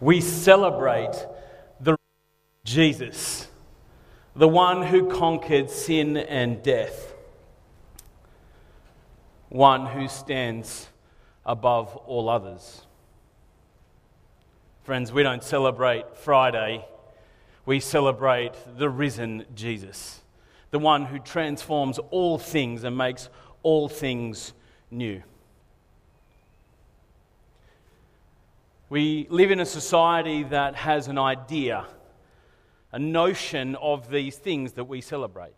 we celebrate the Jesus, the one who conquered sin and death, one who stands above all others. Friends, we don't celebrate Friday, we celebrate the risen Jesus, the one who transforms all things and makes all things new. We live in a society that has an idea, a notion of these things that we celebrate.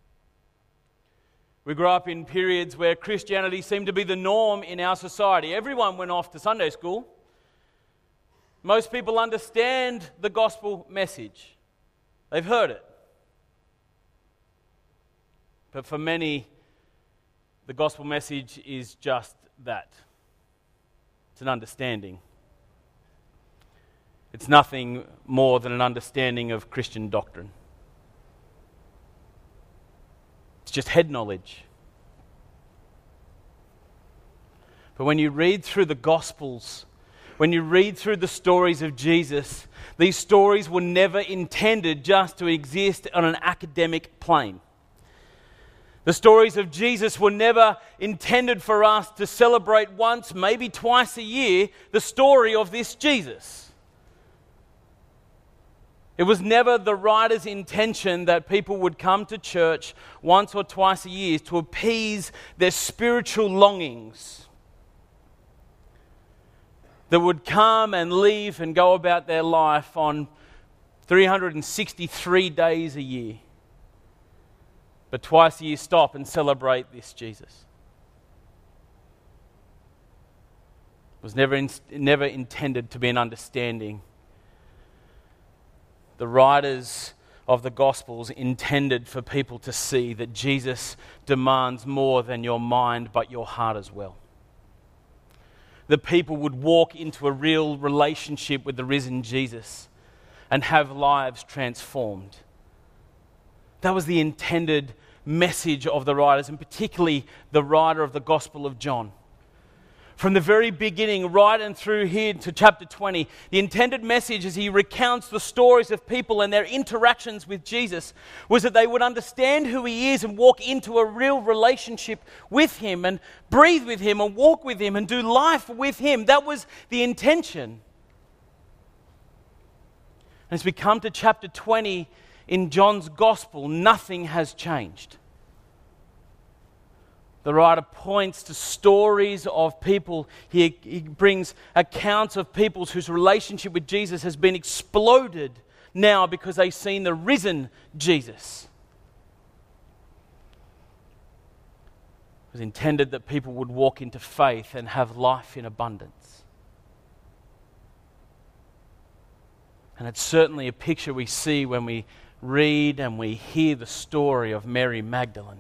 We grew up in periods where Christianity seemed to be the norm in our society. Everyone went off to Sunday school. Most people understand the gospel message. They've heard it. But for many, the gospel message is just that. It's an understanding. It's nothing more than an understanding of Christian doctrine. It's just head knowledge. But when you read through the Gospels, when you read through the stories of Jesus, these stories were never intended just to exist on an academic plane. The stories of Jesus were never intended for us to celebrate once, maybe twice a year, the story of this Jesus. It was never the writer's intention that people would come to church once or twice a year to appease their spiritual longings, that would come and leave and go about their life on 363 days a year, but twice a year stop and celebrate this Jesus. It was never intended to be an understanding. The writers of the Gospels intended for people to see that Jesus demands more than your mind, but your heart as well. That people would walk into a real relationship with the risen Jesus and have lives transformed. That was the intended message of the writers, and particularly the writer of the Gospel of John. From the very beginning, right and through here to chapter 20, the intended message as he recounts the stories of people and their interactions with Jesus was that they would understand who he is and walk into a real relationship with him and breathe with him and walk with him and do life with him. That was the intention. And as we come to chapter 20 in John's Gospel, nothing has changed. The writer points to stories of people. He brings accounts of people whose relationship with Jesus has been exploded now because they've seen the risen Jesus. It was intended that people would walk into faith and have life in abundance. And it's certainly a picture we see when we read and we hear the story of Mary Magdalene.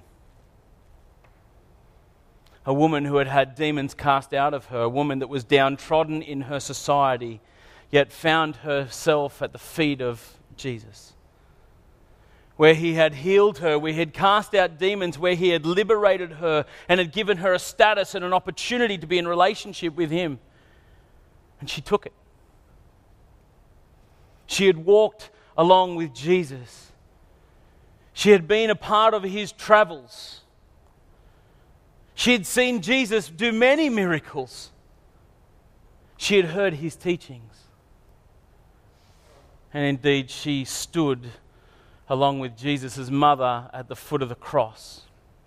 A woman who had had demons cast out of her, a woman that was downtrodden in her society, yet found herself at the feet of Jesus. Where he had healed her, where he had cast out demons, where he had liberated her and had given her a status and an opportunity to be in relationship with him. And she took it. She had walked along with Jesus. She had been a part of his travels. She had seen Jesus do many miracles. She had heard his teachings. And indeed, she stood along with Jesus' mother at the foot of the cross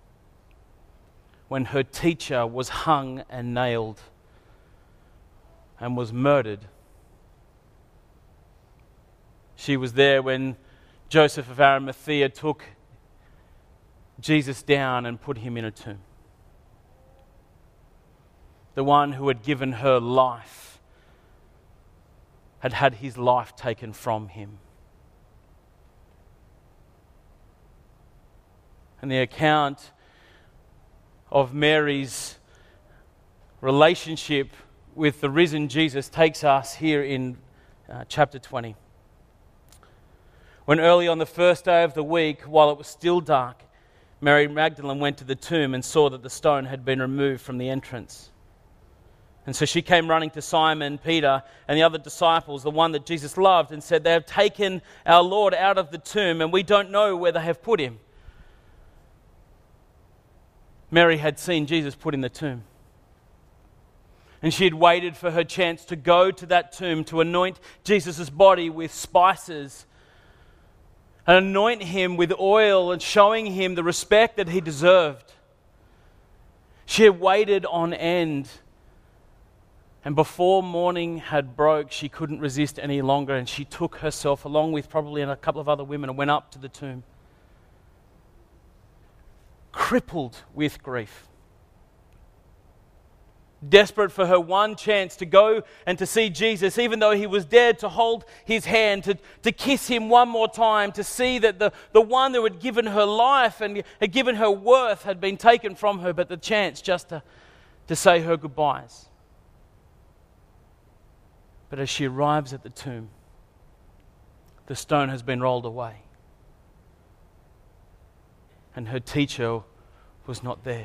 when her teacher was hung and nailed and was murdered. She was there when Joseph of Arimathea took Jesus down and put him in a tomb. The one who had given her life had had his life taken from him. And the account of Mary's relationship with the risen Jesus takes us here in chapter 20. When early on the first day of the week, while it was still dark, Mary Magdalene went to the tomb and saw that the stone had been removed from the entrance. And so she came running to Simon, Peter, and the other disciples, the one that Jesus loved, and said, "They have taken our Lord out of the tomb, and we don't know where they have put him." Mary had seen Jesus put in the tomb. And she had waited for her chance to go to that tomb to anoint Jesus' body with spices and anoint him with oil and showing him the respect that he deserved. She had waited on end. And before morning had broke, she couldn't resist any longer, and she took herself, along with probably a couple of other women, and went up to the tomb, crippled with grief, desperate for her one chance to go and to see Jesus, even though he was dead, to hold his hand, to kiss him one more time, to see that the one who had given her life and had given her worth had been taken from her, but the chance just to say her goodbyes. But as she arrives at the tomb, the stone has been rolled away. And her teacher was not there.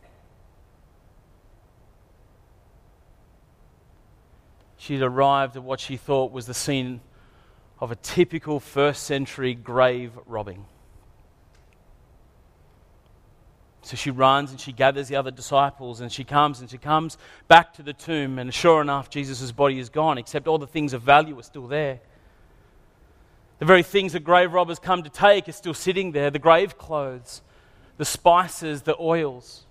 She'd arrived at what she thought was the scene of a typical first century grave robbing. So she runs and she gathers the other disciples and she comes back to the tomb, and sure enough, Jesus' body is gone, except all the things of value are still there. The very things that grave robbers come to take are still sitting there: the grave clothes, the spices, the oils.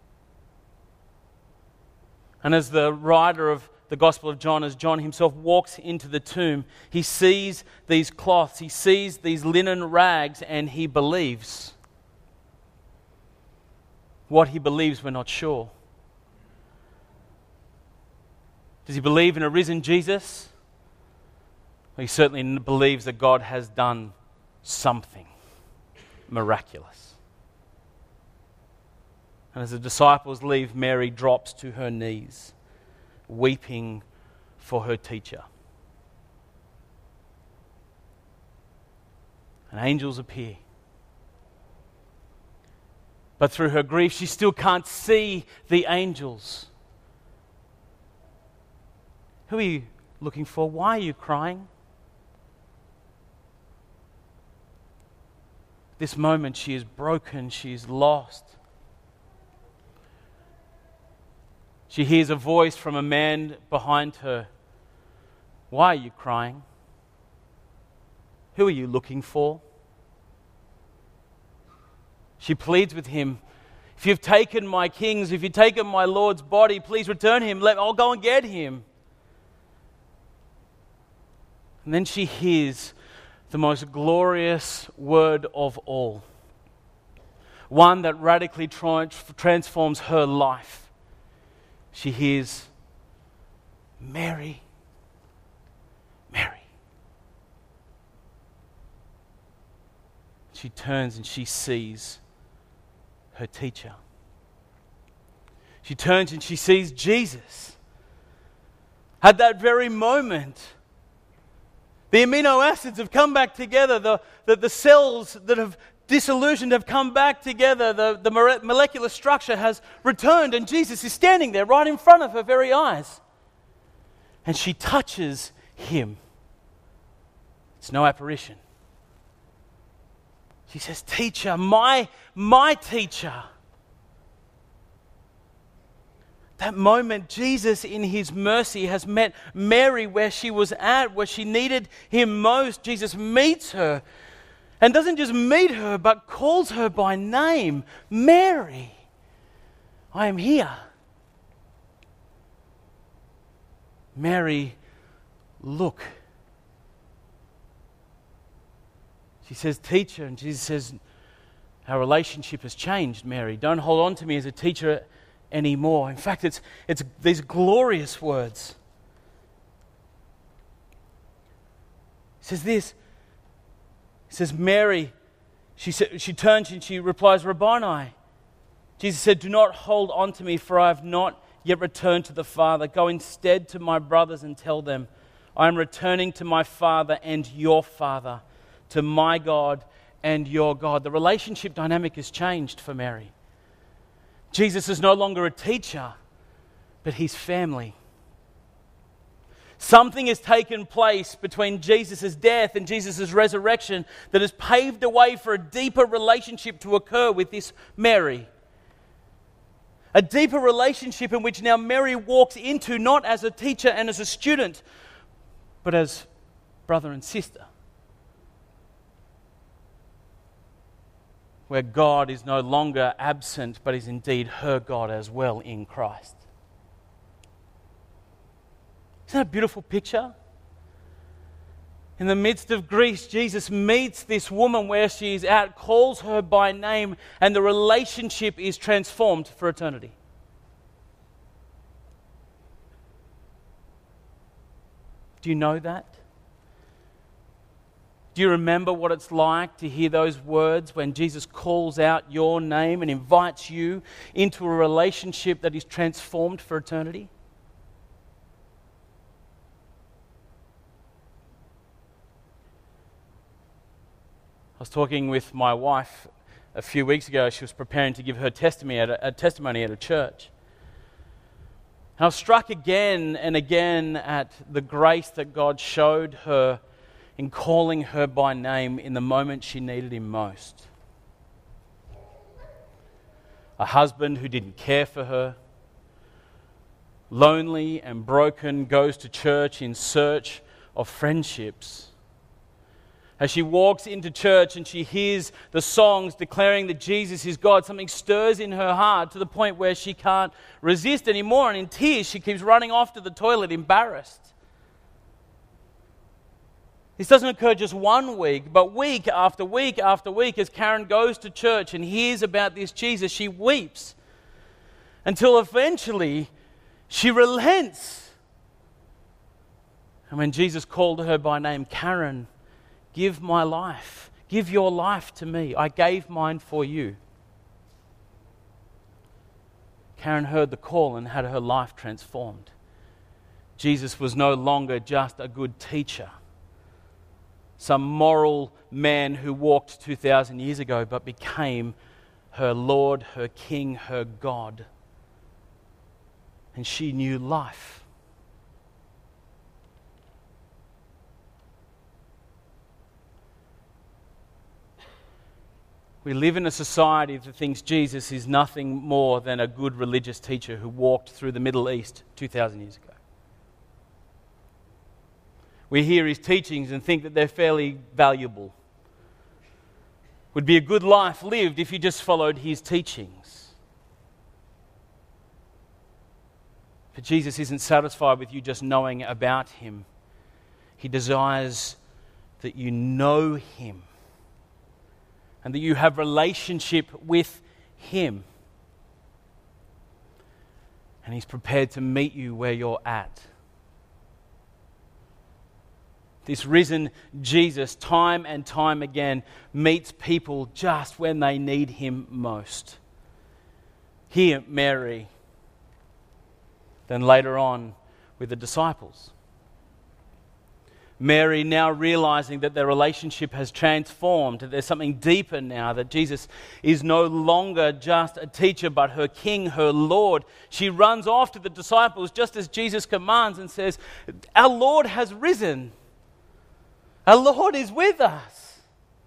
And as the writer of the Gospel of John, as John himself walks into the tomb, he sees these cloths, he sees these linen rags, and he believes. What he believes, we're not sure. Does he believe in a risen Jesus? Well, he certainly believes that God has done something miraculous. And as the disciples leave, Mary drops to her knees, weeping for her teacher. And angels appear. But through her grief, she still can't see the angels. Who are you looking for? Why are you crying? This moment, she is broken, she is lost. She hears a voice from a man behind her. Why are you crying? Who are you looking for? She pleads with him, "If you've taken my king's, if you've taken my Lord's body, please return him. I'll go and get him." And then she hears the most glorious word of all, one that radically transforms her life. She hears, "Mary, Mary." She turns and she sees her teacher. She turns and she sees Jesus. At that very moment, the amino acids have come back together. The cells that have disillusioned have come back together. The molecular structure has returned, and Jesus is standing there right in front of her very eyes. And she touches him. It's no apparition. She says, "Teacher, my teacher." That moment, Jesus in his mercy has met Mary where she was at, where she needed him most. Jesus meets her, and doesn't just meet her, but calls her by name. "Mary, I am here." "Mary, look." She says, "Teacher," and Jesus says, "Our relationship has changed, Mary. Don't hold on to me as a teacher anymore." In fact, it's these glorious words. He says this. He says, "Mary," she turns and she replies, "Rabboni." Jesus said, "Do not hold on to me, for I have not yet returned to the Father. Go instead to my brothers and tell them, I am returning to my Father and your Father, to my God and your God." The relationship dynamic has changed for Mary. Jesus is no longer a teacher, but his family. Something has taken place between Jesus' death and Jesus' resurrection that has paved the way for a deeper relationship to occur with this Mary. A deeper relationship in which now Mary walks into not as a teacher and as a student, but as brother and sister. Where God is no longer absent, but is indeed her God as well in Christ. Isn't that a beautiful picture? In the midst of Greece, Jesus meets this woman where she is at, calls her by name, and the relationship is transformed for eternity. Do you know that? Do you remember what it's like to hear those words when Jesus calls out your name and invites you into a relationship that is transformed for eternity? I was talking with my wife a few weeks ago. She was preparing to give her testimony at a church. And I was struck again and again at the grace that God showed her in calling her by name in the moment she needed him most. A husband who didn't care for her, lonely and broken, goes to church in search of friendships. As she walks into church and she hears the songs declaring that Jesus is God, something stirs in her heart to the point where she can't resist anymore, and in tears she keeps running off to the toilet embarrassed. This doesn't occur just one week, but week after week after week, as Karen goes to church and hears about this Jesus, she weeps until eventually she relents. And when Jesus called her by name, Karen, give my life. Give your life to me. I gave mine for you. Karen heard the call and had her life transformed. Jesus was no longer just a good teacher, some moral man who walked 2,000 years ago, but became her Lord, her King, her God. And she knew life. We live in a society that thinks Jesus is nothing more than a good religious teacher who walked through the Middle East 2,000 years ago. We hear his teachings and think that they're fairly valuable. Would be a good life lived if you just followed his teachings. But Jesus isn't satisfied with you just knowing about him. He desires that you know him, and that you have relationship with him. And he's prepared to meet you where you're at. This risen Jesus, time and time again, meets people just when they need him most. Here, Mary, then later on with the disciples. Mary now realizing that their relationship has transformed, that there's something deeper now, that Jesus is no longer just a teacher but her King, her Lord. She runs off to the disciples just as Jesus commands and says, our Lord has risen. Our Lord is with us.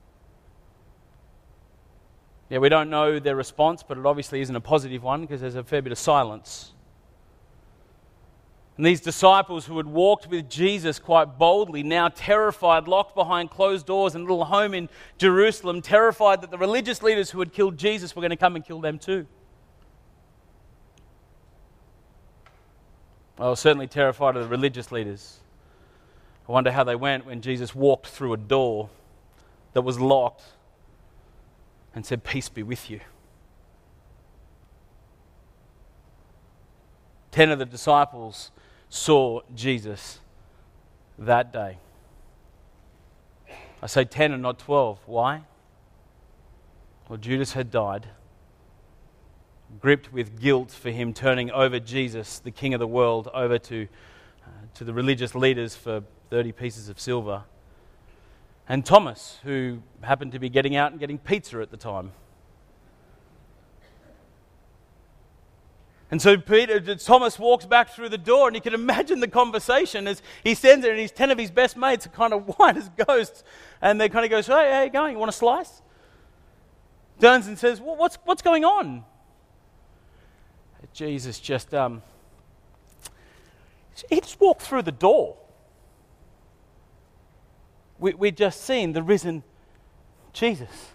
Yeah, we don't know their response, but it obviously isn't a positive one because there's a fair bit of silence. And these disciples who had walked with Jesus quite boldly, now terrified, locked behind closed doors in a little home in Jerusalem, terrified that the religious leaders who had killed Jesus were going to come and kill them too. I was certainly terrified of the religious leaders. I wonder how they went when Jesus walked through a door that was locked and said, "Peace be with you." 10 of the disciples saw Jesus that day. I say 10 and not 12. Why? Well, Judas had died, gripped with guilt for him turning over Jesus, the King of the world, over to the religious leaders for 30 pieces of silver. And Thomas, who happened to be getting out and getting pizza at the time. And so Thomas walks back through the door, and you can imagine the conversation as he stands there, and his 10 of his best mates are kind of white as ghosts, and they kind of goes, "Hey, how you going? You want a slice?" Turns and says, "Well, what's going on?" Jesus just he just walked through the door. We'd just seen the risen Jesus.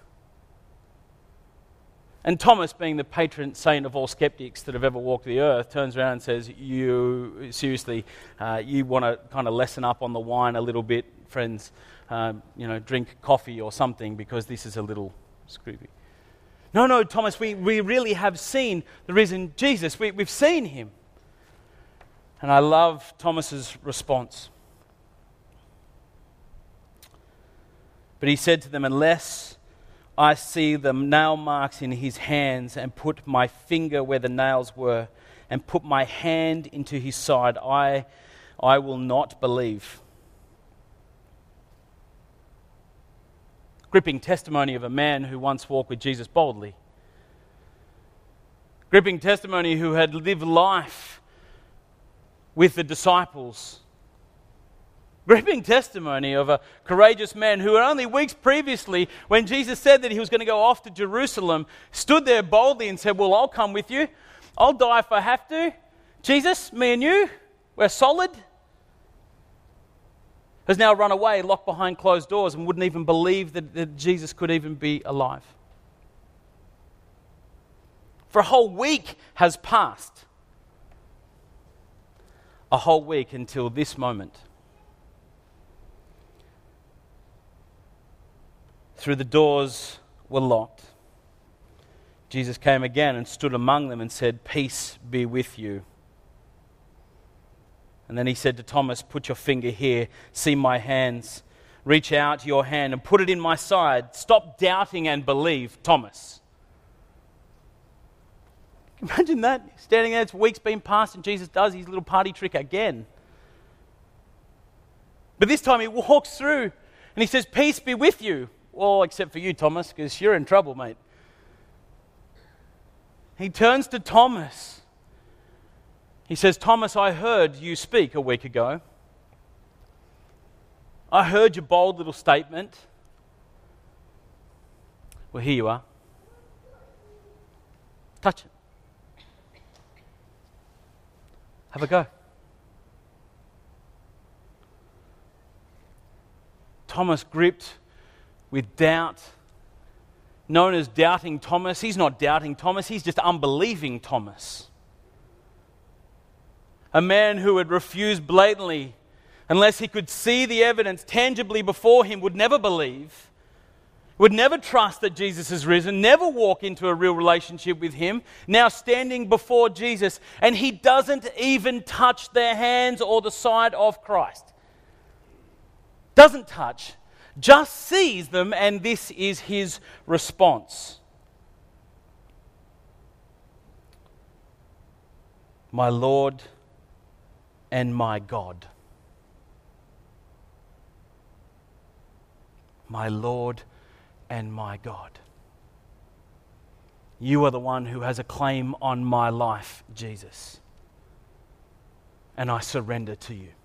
And Thomas, being the patron saint of all skeptics that have ever walked the earth, turns around and says, you want to kind of lessen up on the wine a little bit, friends, drink coffee or something, because this is a little screwy. No, Thomas, we really have seen the risen Jesus. We've seen him. And I love Thomas's response. But he said to them, "Unless I see the nail marks in his hands and put my finger where the nails were and put my hand into his side, I will not believe." Gripping testimony of a man who once walked with Jesus boldly. Gripping testimony who had lived life with the disciples. Gripping testimony of a courageous man who only weeks previously, when Jesus said that he was going to go off to Jerusalem, stood there boldly and said, "Well, I'll come with you. I'll die if I have to. Jesus, me and you, we're solid." Has now run away, locked behind closed doors, and wouldn't even believe that Jesus could even be alive. For a whole week has passed. A whole week until this moment. Through the doors were locked. Jesus came again and stood among them and said, "Peace be with you." And then he said to Thomas, "Put your finger here, see my hands. Reach out your hand and put it in my side. Stop doubting and believe, Thomas." Imagine that, standing there, it's weeks been passed, and Jesus does his little party trick again. But this time he walks through and he says, "Peace be with you." Well, except for you, Thomas, because you're in trouble, mate. He turns to Thomas. He says, "Thomas, I heard you speak a week ago. I heard your bold little statement. Well, here you are. Touch it. Have a go." Thomas, gripped with doubt, known as Doubting Thomas. He's not doubting Thomas, he's just unbelieving Thomas. A man who had refused blatantly, unless he could see the evidence tangibly before him, would never believe, would never trust that Jesus is risen, never walk into a real relationship with him, now standing before Jesus, and he doesn't even touch their hands or the side of Christ. Doesn't touch, just sees them, and this is his response. "My Lord and my God." My Lord and my God. You are the one who has a claim on my life, Jesus. And I surrender to you.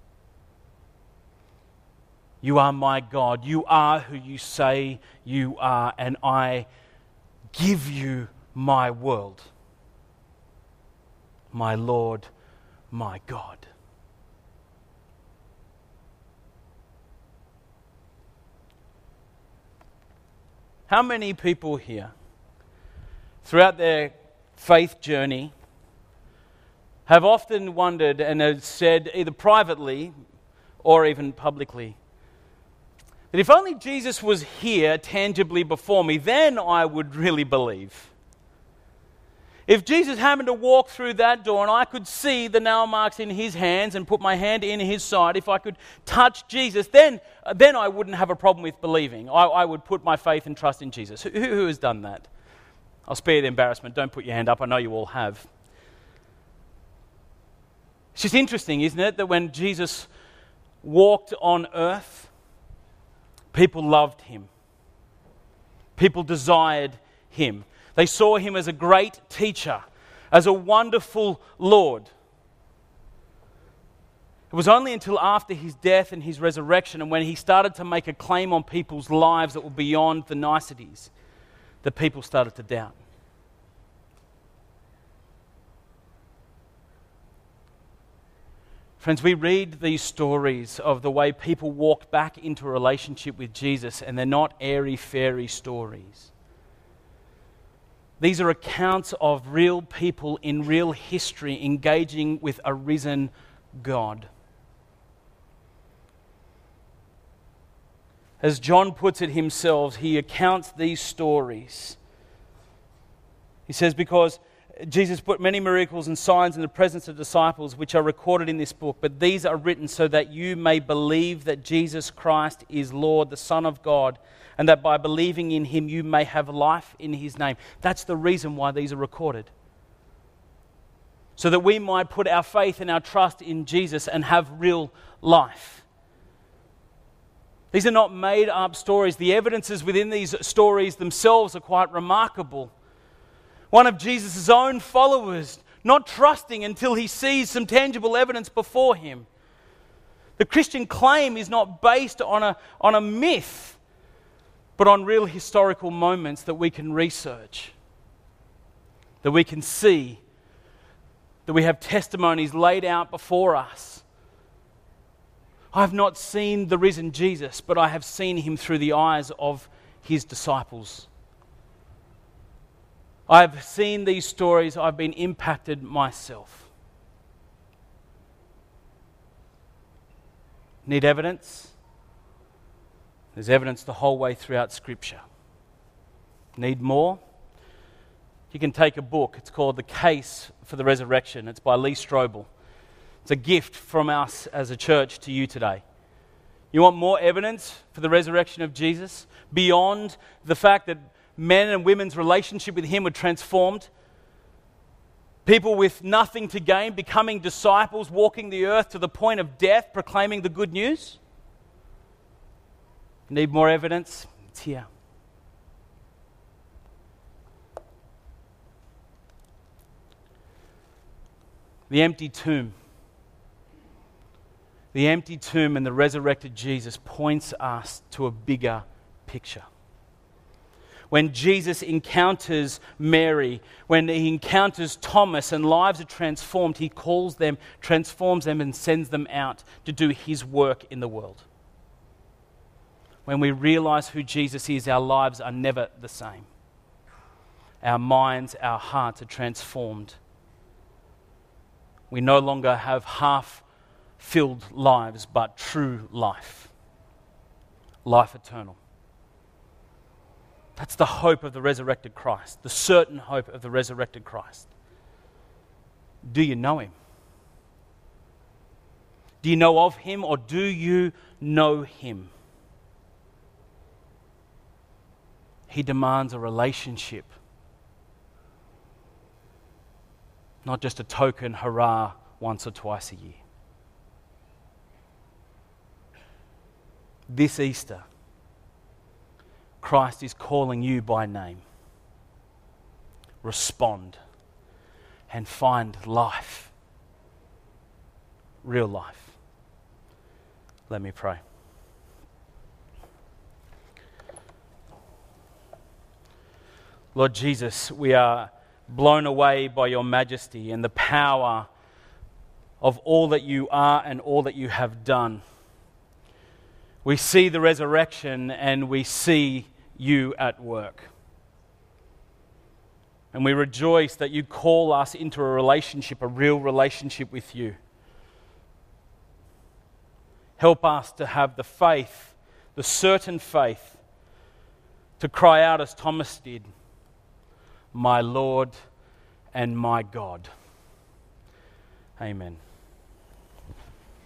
You are my God. You are who you say you are, and I give you my world. My Lord, my God. How many people here, throughout their faith journey, have often wondered and have said, either privately or even publicly, that if only Jesus was here tangibly before me, then I would really believe. If Jesus happened to walk through that door and I could see the nail marks in his hands and put my hand in his side, if I could touch Jesus, then I wouldn't have a problem with believing. I would put my faith and trust in Jesus. Who has done that? I'll spare you the embarrassment. Don't put your hand up. I know you all have. It's just interesting, isn't it, that when Jesus walked on earth, people loved him. People desired him. They saw him as a great teacher, as a wonderful Lord. It was only until after his death and his resurrection, and when he started to make a claim on people's lives that were beyond the niceties, that people started to doubt. Friends, we read these stories of the way people walked back into a relationship with Jesus, and they're not airy-fairy stories. These are accounts of real people in real history engaging with a risen God. As John puts it himself, he accounts these stories. He says, because Jesus put many miracles and signs in the presence of disciples, which are recorded in this book, but these are written so that you may believe that Jesus Christ is Lord, the Son of God, and that by believing in him you may have life in his name. That's the reason why these are recorded. So that we might put our faith and our trust in Jesus and have real life. These are not made up stories. The evidences within these stories themselves are quite remarkable. One of Jesus' own followers not trusting until he sees some tangible evidence before him. The Christian claim is not based on a myth, but on real historical moments that we can research, that we can see, that we have testimonies laid out before us. I have not seen the risen Jesus, but I have seen him through the eyes of his disciples. I have seen these stories, I've been impacted myself. Need evidence? There's evidence the whole way throughout Scripture. Need more? You can take a book. It's called The Case for the Resurrection. It's by Lee Strobel. It's a gift from us as a church to you today. You want more evidence for the resurrection of Jesus? Beyond the fact that men and women's relationship with him were transformed. People with nothing to gain becoming disciples, walking the earth to the point of death, proclaiming the good news. Need more evidence? It's here. The empty tomb. The empty tomb and the resurrected Jesus points us to a bigger picture. When Jesus encounters Mary, when he encounters Thomas and lives are transformed, he calls them, transforms them and sends them out to do his work in the world. When we realize who Jesus is, our lives are never the same. Our minds, our hearts are transformed. We no longer have half-filled lives, but true life. Life eternal. That's the hope of the resurrected Christ, the certain hope of the resurrected Christ. Do you know him? Do you know of him, or do you know him? He demands a relationship, not just a token hurrah once or twice a year. This Easter, Christ is calling you by name. Respond and find life. Real life. Let me pray. Lord Jesus, we are blown away by your majesty and the power of all that you are and all that you have done. We see the resurrection and we see you at work. And we rejoice that you call us into a relationship, a real relationship with you. Help us to have the faith, the certain faith, to cry out as Thomas did, my Lord and my God. Amen.